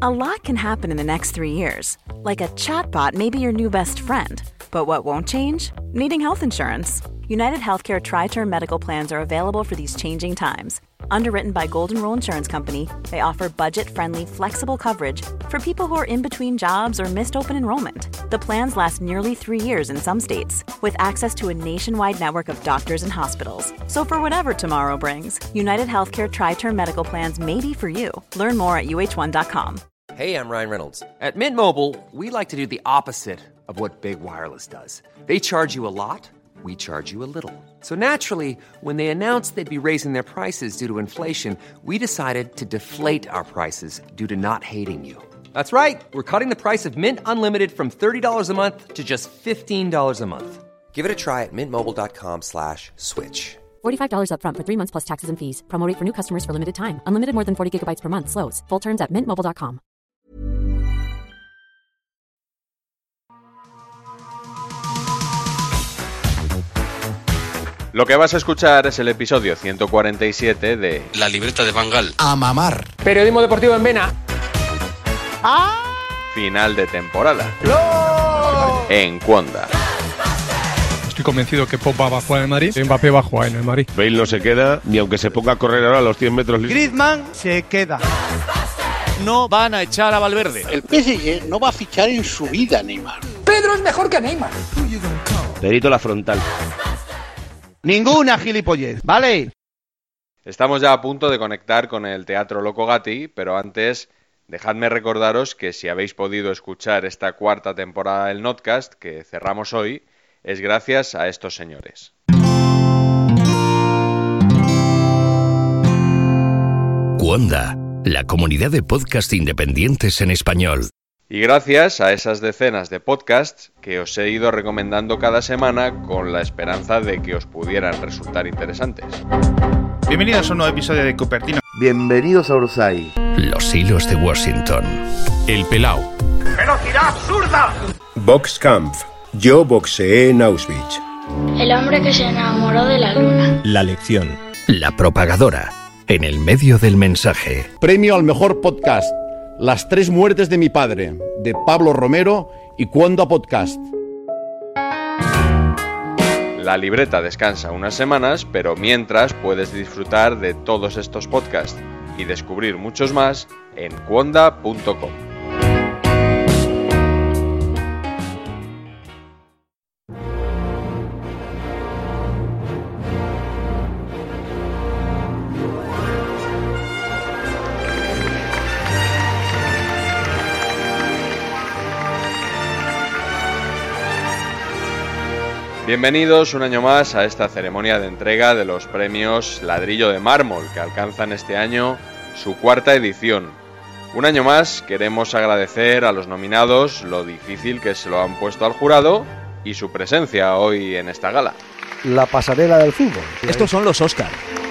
A lot can happen in the next 3 years. Like a chatbot may be your new best friend. But what won't change? Needing health insurance. United Healthcare Tri-Term Medical Plans are available for these changing times. Underwritten by Golden Rule Insurance Company, they offer budget-friendly, flexible coverage for people who are in between jobs or missed open enrollment. The plans last nearly 3 years in some states, with access to a nationwide network of doctors and hospitals. So for whatever tomorrow brings, United Healthcare Tri-Term Medical Plans may be for you. Learn more at uh1.com. Hey, I'm Ryan Reynolds. At Mint Mobile, we like to do the opposite of what Big Wireless does. They charge you a lot. We charge you a little. So naturally, when they announced they'd be raising their prices due to inflation, we decided to deflate our prices due to not hating you. That's right. We're cutting the price of Mint Unlimited from $30 a month to just $15 a month. Give it a try at mintmobile.com/switch. $45 up front for 3 months plus taxes and fees. Promo rate for new customers for limited time. Unlimited more than 40 gigabytes per month. Slows full terms at mintmobile.com. Lo que vas a escuchar es el episodio 147 de La libreta de Bangal. A mamar. Periodismo deportivo en Vena. final de temporada. En Cuonda. Estoy convencido que Pop va a jugar en el Madrid, Mbappé va a jugar en el Madrid. Bale no se queda, ni aunque se ponga a correr ahora a los 100 metros. Griezmann se queda. No van a echar a Valverde. El PSG no va a fichar en su vida a Neymar. Pedro es mejor que Neymar. Perito la frontal. Ninguna gilipollez, ¿vale? Estamos ya a punto de conectar con el Teatro Loco Gatti, pero antes dejadme recordaros que si habéis podido escuchar esta cuarta temporada del Notcast, que cerramos hoy, es gracias a estos señores. Cuonda, la comunidad de podcast independientes en español. Y gracias a esas decenas de podcasts que os he ido recomendando cada semana con la esperanza de que os pudieran resultar interesantes. Bienvenidos a un nuevo episodio de Cupertino. Bienvenidos a Orsay. Los hilos de Washington. El Pelao. ¡Velocidad absurda! Boxkampf. Yo boxeé en Auschwitz. El hombre que se enamoró de la luna. La lección. La propagadora. En el medio del mensaje. Premio al mejor podcast. Las 3 muertes de mi padre, de Pablo Romero y Cuonda Podcast. La libreta descansa unas semanas, pero mientras puedes disfrutar de todos estos podcasts y descubrir muchos más en cuonda.com. Bienvenidos un año más a esta ceremonia de entrega de los premios Ladrillo de Mármol, que alcanzan este año su 4ª edición. Un año más queremos agradecer a los nominados lo difícil que se lo han puesto al jurado y su presencia hoy en esta gala. La pasarela del fútbol. Estos son los Oscar.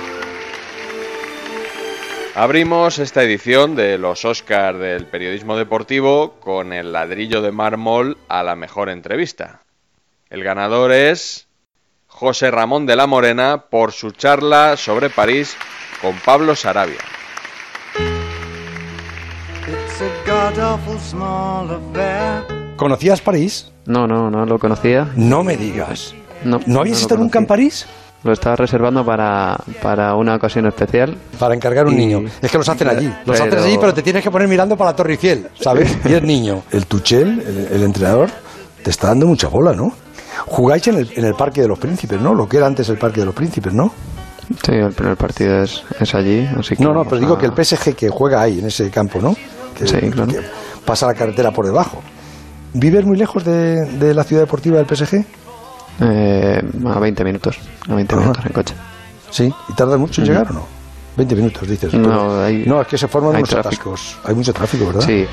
Abrimos esta edición de los Oscar del periodismo deportivo con el Ladrillo de Mármol a la mejor entrevista. El ganador es José Ramón de la Morena por su charla sobre París con Pablo Sarabia. ¿Conocías París? No lo conocía. No me digas. ¿No habías estado nunca en París? Lo estaba reservando para una ocasión especial. Para encargar un niño. Es que los hacen allí. Los hacen allí, pero te tienes que poner mirando para la Torre Eiffel, ¿sabes? Y es niño. El Tuchel, el entrenador, te está dando mucha bola, ¿no? Jugáis en el Parque de los Príncipes, ¿no? Lo que era antes el Parque de los Príncipes, ¿no? Sí, el primer partido es allí, así que... No, pero digo que el PSG que juega ahí, en ese campo, ¿no? Sí, claro. Que pasa la carretera por debajo. ¿Vives muy lejos de la ciudad deportiva del PSG? A 20 minutos. A 20 minutos en coche. ¿Sí? ¿Y tardas mucho en llegar o no? 20 minutos, dices. No, es que se forman unos atascos. Hay mucho tráfico, ¿verdad? Sí.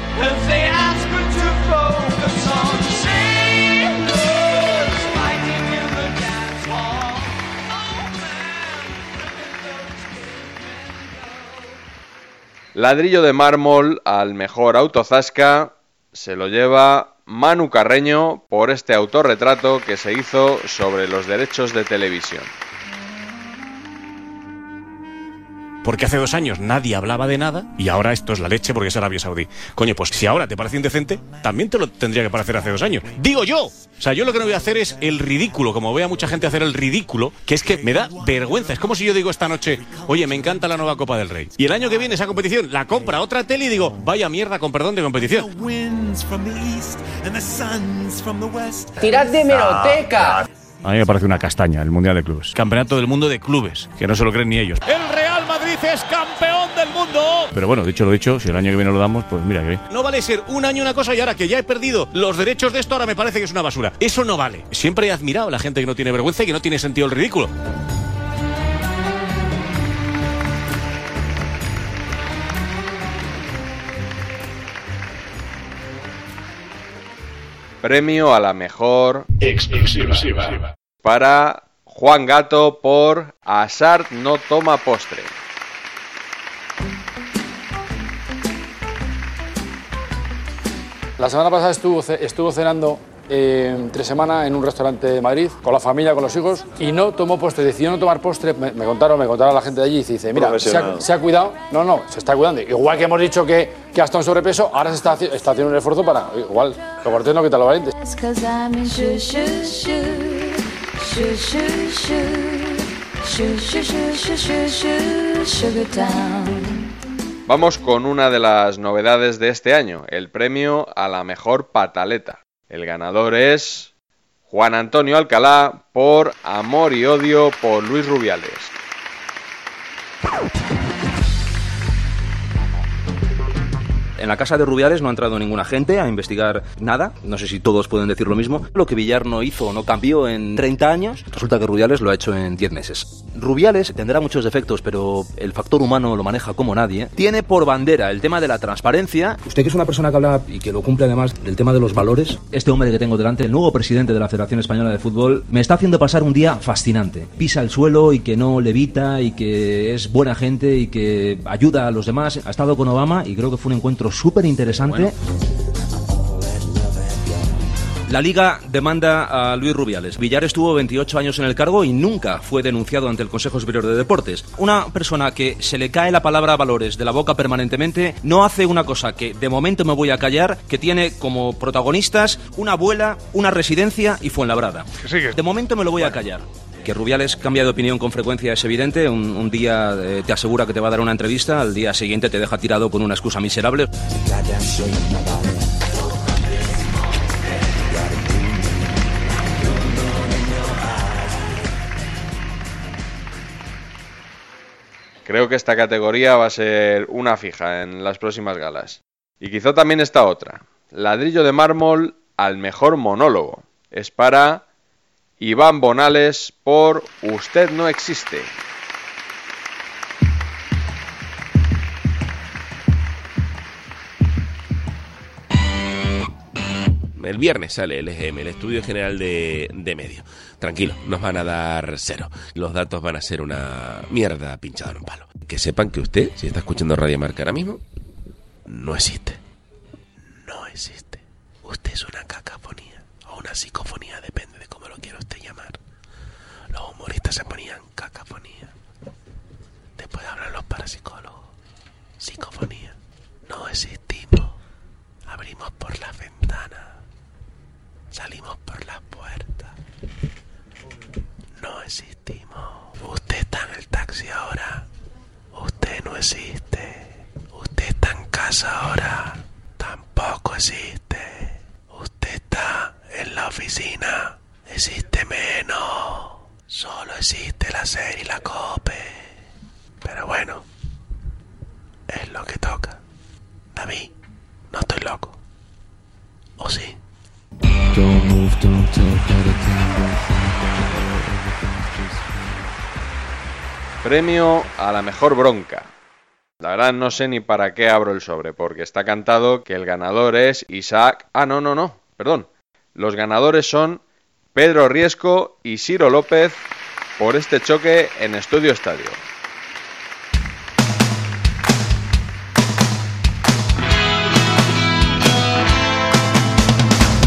Ladrillo de Mármol al mejor autozasca se lo lleva Manu Carreño por este autorretrato que se hizo sobre los derechos de televisión. porque hace 2 años nadie hablaba de nada y ahora esto es la leche porque es Arabia Saudí. Coño, pues si ahora te parece indecente, también te lo tendría que parecer hace 2 años. Digo yo. O sea, yo lo que no voy a hacer es el ridículo, como veo a mucha gente hacer el ridículo, que es que me da vergüenza. Es como si yo digo esta noche, oye, me encanta la nueva Copa del Rey. Y el año que viene esa competición la compra otra tele y digo, vaya mierda, con perdón, de competición. ¡Tirad de hemeroteca! A mí me parece una castaña el Mundial de Clubes. Campeonato del Mundo de Clubes, que no se lo creen ni ellos. ¡El Real Madrid es campeón del mundo! Pero bueno, dicho lo dicho, si el año que viene lo damos, pues mira que bien. No vale ser un año una cosa y ahora que ya he perdido los derechos de esto, ahora me parece que es una basura. Eso no vale. Siempre he admirado a la gente que no tiene vergüenza y que no tiene sentido el ridículo. Premio a la mejor exclusiva para Juan Gato por Asart no toma postre. La semana pasada estuvo cenando 3 semanas en un restaurante de Madrid con la familia, con los hijos, y no tomó postre. Decidió no tomar postre. Me contaron la gente de allí y dice, mira, se ha cuidado. No, se está cuidando. Igual que hemos dicho que ha estado en sobrepeso, ahora se está haciendo un esfuerzo para, igual, lo cortés no quita lo valiente. Vamos con una de las novedades de este año, el premio a la mejor pataleta. El ganador es Juan Antonio Alcalá por Amor y Odio por Luis Rubiales. En la casa de Rubiales no ha entrado ninguna gente a investigar nada. No sé si todos pueden decir lo mismo. Lo que Villar no hizo o no cambió en 30 años, resulta que Rubiales lo ha hecho en 10 meses. Rubiales tendrá muchos defectos, pero el factor humano lo maneja como nadie. Tiene por bandera el tema de la transparencia. Usted, que es una persona que habla y que lo cumple además del tema de los valores. Este hombre que tengo delante, el nuevo presidente de la Federación Española de Fútbol, me está haciendo pasar un día fascinante. Pisa el suelo y que no levita y que es buena gente y que ayuda a los demás. Ha estado con Obama y creo que fue un encuentro súper interesante. Bueno. La Liga demanda a Luis Rubiales. Villar estuvo 28 años en el cargo y nunca fue denunciado ante el Consejo Superior de Deportes. Una persona que se le cae la palabra valores de la boca permanentemente no hace una cosa que de momento me voy a callar, que tiene como protagonistas una abuela, una residencia y Fuenlabrada. De momento me lo voy a callar. Que Rubiales cambia de opinión con frecuencia es evidente. Un día te asegura que te va a dar una entrevista, al día siguiente te deja tirado con una excusa miserable. Creo que esta categoría va a ser una fija en las próximas galas. Y quizá también esta otra. Ladrillo de mármol al mejor monólogo. Es para Iván Bonales por Usted no existe. El viernes sale el EGM, el Estudio General de Medios. Tranquilo, nos van a dar 0. Los datos van a ser una mierda pinchada en un palo. Que sepan que usted, si está escuchando Radio Marca ahora mismo, no existe. No existe. Usted es una cacofonía o una psicofonía, depende de cómo lo quiera usted llamar. Los humoristas se ponían cacofonía. Después hablan los parapsicólogos. Psicofonía. No existimos. Abrimos por las ventanas. Salimos por las puertas. No existimos. Usted está en el taxi ahora. Usted no existe. Usted está en casa ahora. Tampoco existe. Usted está en la oficina. Existe menos. Solo existe la SER y la COPE. Pero bueno, es lo que toca. David, no estoy loco. ¿O sí? Premio a la mejor bronca. La verdad no sé ni para qué abro el sobre, porque está cantado que el ganador es Isaac... Perdón. Los ganadores son Pedro Riesco y Siro López por este choque en Estudio Estadio.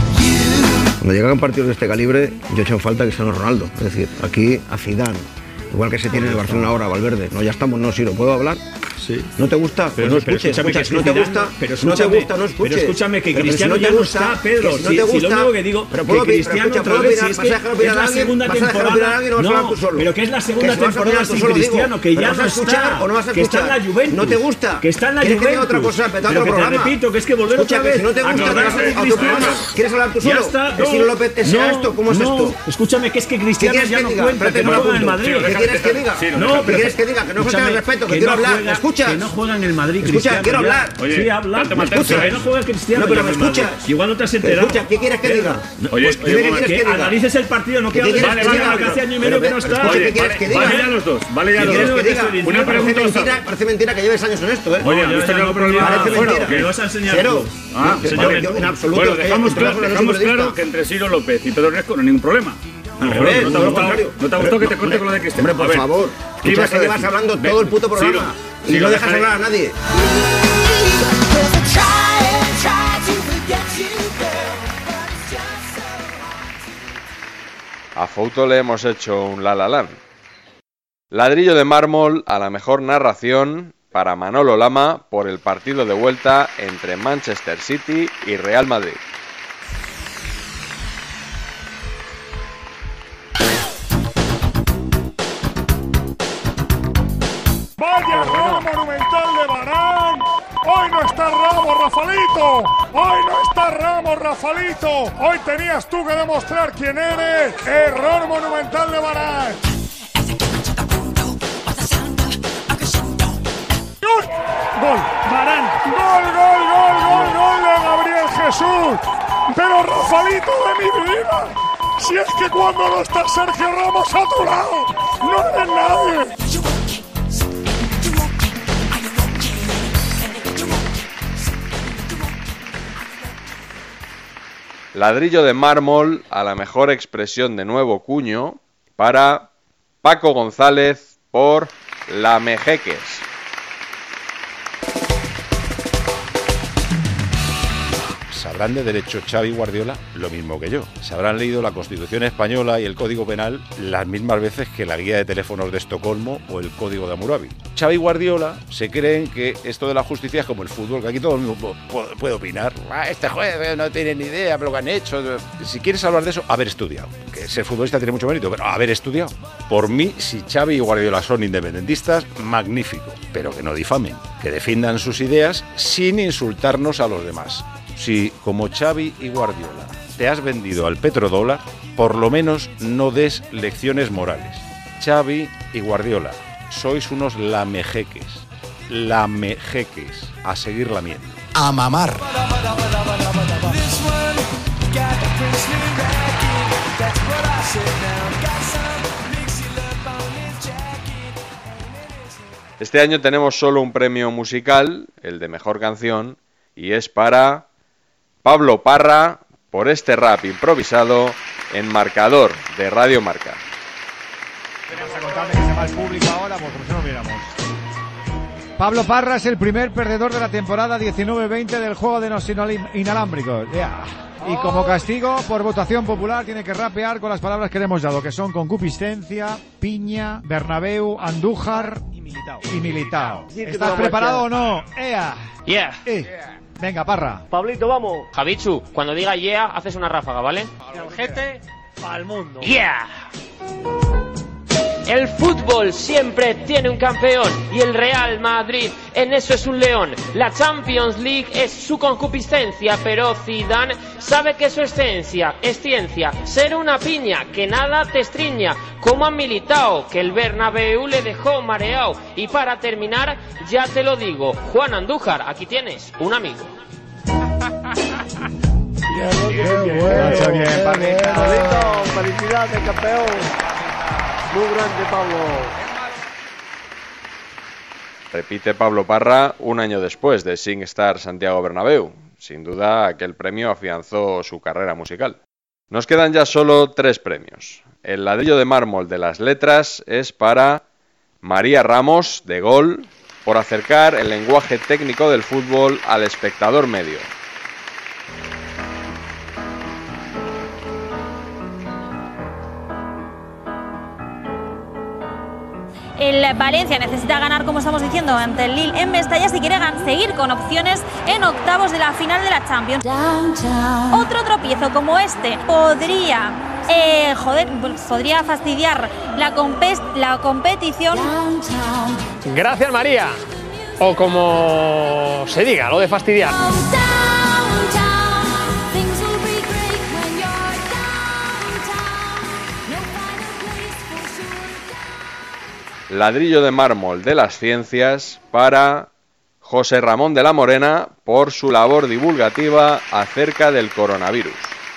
Cuando llegan partidos de este calibre, yo echo en falta a Cristiano Ronaldo. Es decir, aquí a Zidane, Igual que se tiene en el Barcelona ahora, Valverde. No, ya estamos, no, si lo puedo hablar. Sí. ¿No te gusta? Pues no escuches, no te gusta, no escuches. Pero escúchame, que Cristiano ya no está, Pedro. Si lo único que digo, que Cristiano otra vez, si es que es la segunda temporada. No, pero que es la segunda temporada sin Cristiano, que ya no está. Que está en la Juventus. ¿No te gusta? Que está en la Juventus. Otra cosa, pero que te repito, que es que volver otra vez. Si no te gusta, ¿quieres hablar tú solo? Ya está. Estilo López, ¿es esto? ¿Cómo es esto? Escúchame, que es que Cristiano ya no cuenta, que no juega en el Madrid. ¿Qué quieres que diga? No, ¿qué quieres que diga? Que no falta el respeto, que quiero hablar. ¿Me escuchas? Que no juega en el Madrid, Cristiano. Quiero hablar. Sí, habla. ¿Me escuchas? Que no juega Cristiano. No, pero me escuchas. Igual no te has enterado. Escucha, ¿qué quieres que diga? Oye, que analices el partido, no que hables que hace año y medio que no está. ¿Qué quieres que diga? Vale ya los dos. Una pregunta. Parece mentira que lleves años en esto, ¿eh? Oye, ¿viste algún problema? Parece mentira. Que vas a enseñar tú. Señor, en absoluto. Bueno, dejamos claro que entre Ciro López y Pedro Riesco no hay ningún problema. ¿No te ha gustado que te corte con lo de Cristiano? Hombre, por favor. ¿Qué ibas a decir? Llevas hablando todo el puto programa y no dejas hablar a nadie. A Fouto le hemos hecho un La La Land. Ladrillo de mármol a la mejor narración para Manolo Lama por el partido de vuelta entre Manchester City y Real Madrid. ¡Vaya error monumental de Varane! ¡Hoy no está Ramos, Rafalito! ¡Hoy no está Ramos, Rafalito! ¡Hoy tenías tú que demostrar quién eres! ¡Error monumental de Varane! ¡Gol! ¡Gol! ¡Varane! ¡Gol, gol, gol, gol, gol de Gabriel Jesús! ¡Pero Rafalito de mi vida! ¡Si es que cuando no está Sergio Ramos a tu lado, no eres nadie! Ladrillo de mármol a la mejor expresión de nuevo cuño para Paco González por La Mejeques. Sabrán de derecho Xavi y Guardiola lo mismo que yo. Se habrán leído la Constitución Española y el Código Penal las mismas veces que la guía de teléfonos de Estocolmo o el Código de Hammurabi. Xavi y Guardiola se creen que esto de la justicia es como el fútbol, que aquí todo el mundo puede opinar. Este juez no tiene ni idea de lo que han hecho. Si quieres hablar de eso, haber estudiado. Que ser futbolista tiene mucho mérito, pero haber estudiado. Por mí, si Xavi y Guardiola son independentistas, magnífico. Pero que no difamen, que defiendan sus ideas sin insultarnos a los demás. Si, como Xavi y Guardiola, te has vendido al petrodólar, por lo menos no des lecciones morales. Xavi y Guardiola, sois unos lamejeques. Lamejeques. A seguir lamiendo. A mamar. Este año tenemos solo un premio musical, el de mejor canción, y es para Pablo Parra por este rap improvisado en Marcador de Radio Marca. Vamos a contarme que se va el público ahora, pues como si no viéramos. Pablo Parra es el primer perdedor de la temporada 19-20 del juego de los inalámbricos. Yeah. Y como castigo, por votación popular, tiene que rapear con las palabras que le hemos dado, que son concupiscencia, piña, Bernabéu, Andújar y Militao. ¿Estás preparado o no? ¡Ea! Yeah. Venga, Parra. Pablito, vamos. Javichu, cuando diga yeah, haces una ráfaga, ¿vale? El gente al mundo. Yeah. El fútbol siempre tiene un campeón y el Real Madrid en eso es un león. La Champions League es su concupiscencia, pero Zidane sabe que su esencia es ciencia. Ser una piña que nada te estriña, como a Militao que el Bernabéu le dejó mareado. Y para terminar, ya te lo digo, Juan Andújar, aquí tienes un amigo. Bien, Pablito, felicidades, campeón. Muy grande, Pablo. Repite Pablo Parra un año después de SingStar Santiago Bernabéu. Sin duda, aquel premio afianzó su carrera musical. Nos quedan ya solo 3 premios. El ladrillo de mármol de las letras es para María Ramos, de Gol, por acercar el lenguaje técnico del fútbol al espectador medio. El Valencia necesita ganar, como estamos diciendo, ante el Lille en Mestalla si quiere seguir con opciones en octavos de la final de la Champions. Otro tropiezo como este podría fastidiar la competición. Gracias, María. O como se diga, lo de fastidiar. Ladrillo de mármol de las ciencias para José Ramón de la Morena por su labor divulgativa acerca del coronavirus.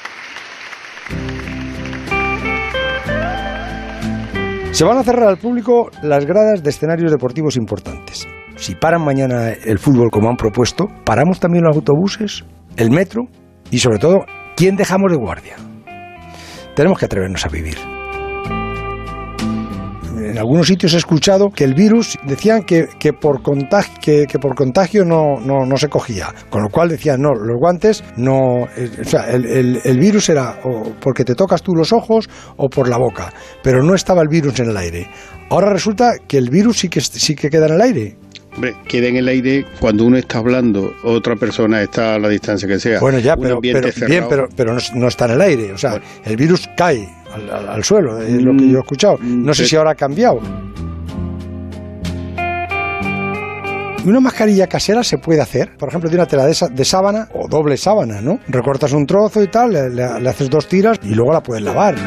Se van a cerrar al público las gradas de escenarios deportivos importantes. Si paran mañana el fútbol como han propuesto, paramos también los autobuses, el metro y sobre todo, ¿quién dejamos de guardia? Tenemos que atrevernos a vivir. En algunos sitios he escuchado que el virus decían que por contagio no se cogía, con lo cual decían no, los guantes no, o sea, el virus era o porque te tocas tú los ojos o por la boca, pero no estaba el virus en el aire. Ahora resulta que el virus sí que queda en el aire. Hombre, queda en el aire cuando uno está hablando, otra persona está a la distancia que sea. Bueno, ya, pero no está en el aire. O sea, bueno, el virus cae al suelo, es lo que yo he escuchado. No sé si ahora ha cambiado. Una mascarilla casera se puede hacer, por ejemplo, de una tela de sábana o doble sábana, ¿no? Recortas un trozo y tal, le haces 2 tiras y luego la puedes lavar.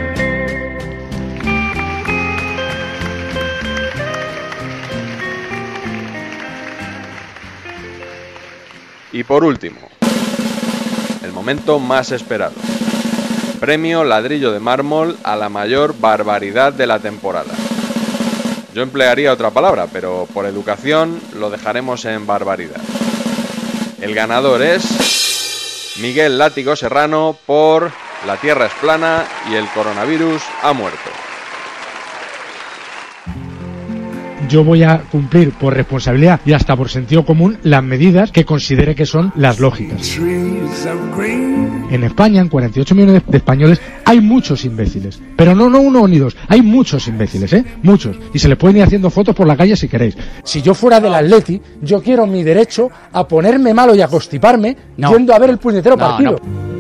Y por último, el momento más esperado. Premio Ladrillo de Mármol a la mayor barbaridad de la temporada. Yo emplearía otra palabra, pero por educación lo dejaremos en barbaridad. El ganador es Miguel Látigo Serrano por La Tierra es plana y el coronavirus ha muerto. Yo voy a cumplir por responsabilidad y hasta por sentido común las medidas que considere que son las lógicas. En España, en 48 millones de españoles, hay muchos imbéciles. Pero no uno ni dos, hay muchos imbéciles, muchos. Y se les pueden ir haciendo fotos por la calle si queréis. Si yo fuera del Atleti, yo quiero mi derecho a ponerme malo y a constiparme yendo a ver el puñetero partido.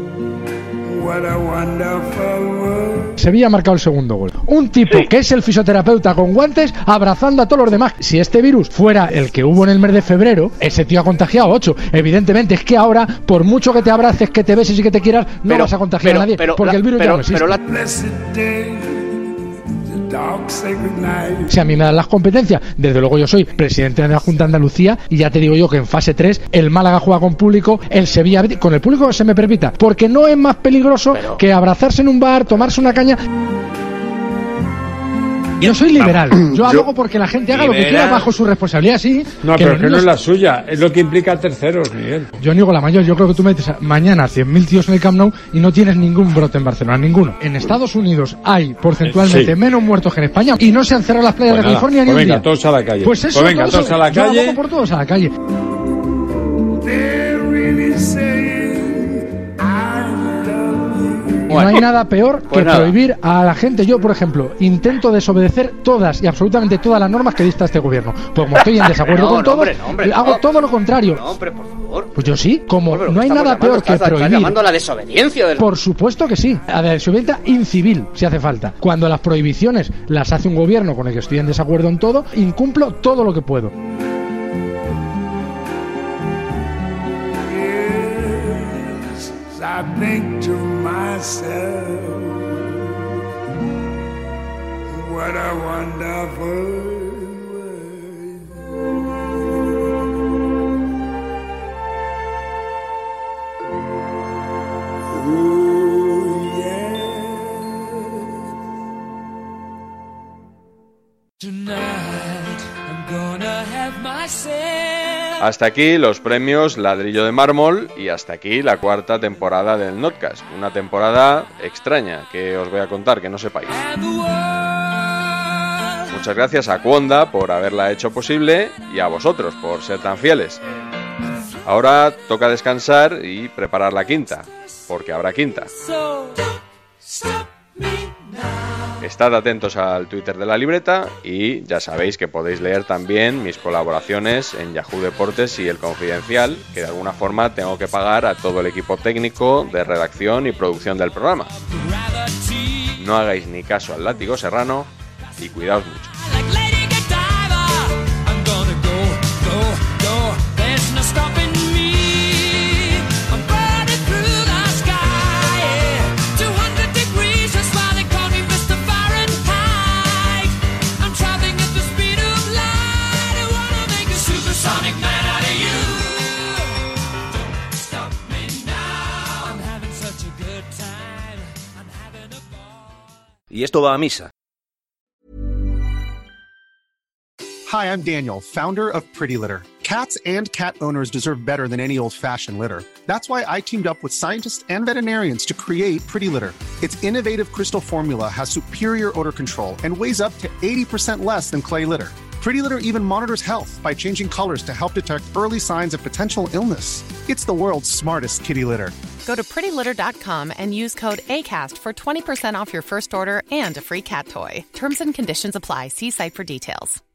Sevilla ha marcado el segundo gol. Un tipo que es el fisioterapeuta con guantes abrazando a todos los demás. Si este virus fuera el que hubo en el mes de febrero, ese tío ha contagiado 8. Evidentemente es que ahora, por mucho que te abraces, que te beses y que te quieras, no vas a contagiar a nadie, porque el virus ya no existe. Si a mí me dan las competencias, desde luego yo soy presidente de la Junta de Andalucía y ya te digo yo que en fase 3 el Málaga juega con público, el Sevilla con el público que se me permita, porque no es más peligroso que abrazarse en un bar, tomarse una caña. Yo soy liberal, yo hago porque la gente haga lo que quiera bajo su responsabilidad, sí. No, pero que no es la suya, es lo que implica terceros, Miguel. Yo niego la mayor, yo creo que tú metes mañana 100.000 tíos en el Camp Nou y no tienes ningún brote en Barcelona, ninguno. En Estados Unidos hay porcentualmente menos muertos que en España y no se han cerrado las playas de California ni un día. Venga, todos a la calle. Pues eso, venga, todos a la calle. Yo abogo por todos a la calle. No hay nada peor que prohibir a la gente. Yo, por ejemplo, intento desobedecer todas y absolutamente todas las normas que dicta este gobierno. Pues como estoy en desacuerdo con todos, hago todo lo contrario. No, hombre, por favor. Pues yo sí, como no hay nada peor que prohibir. ¿Estás llamando a la desobediencia? Por supuesto que sí, a la desobediencia incivil, si hace falta. Cuando las prohibiciones las hace un gobierno con el que estoy en desacuerdo en todo, incumplo todo lo que puedo. I think to myself, what a wonderful world. Ooh, yeah. Tonight I'm gonna have myself. Hasta aquí los premios Ladrillo de Mármol y hasta aquí la 4ª temporada del Notcast. Una temporada extraña que os voy a contar, que no sepáis. Muchas gracias a Cuonda por haberla hecho posible y a vosotros por ser tan fieles. Ahora toca descansar y preparar la 5ª, porque habrá 5ª. So, stop me now. Estad atentos al Twitter de la libreta y ya sabéis que podéis leer también mis colaboraciones en Yahoo Deportes y El Confidencial, que de alguna forma tengo que pagar a todo el equipo técnico de redacción y producción del programa. No hagáis ni caso al látigo serrano y cuidaos mucho. Y esto va a misa. Hi, I'm Daniel, founder of Pretty Litter. Cats and cat owners deserve better than any old-fashioned litter. That's why I teamed up with scientists and veterinarians to create Pretty Litter. Its innovative crystal formula has superior odor control and weighs up to 80% less than clay litter. Pretty Litter even monitors health by changing colors to help detect early signs of potential illness. It's the world's smartest kitty litter. Go to prettylitter.com and use code ACAST for 20% off your first order and a free cat toy. Terms and conditions apply. See site for details.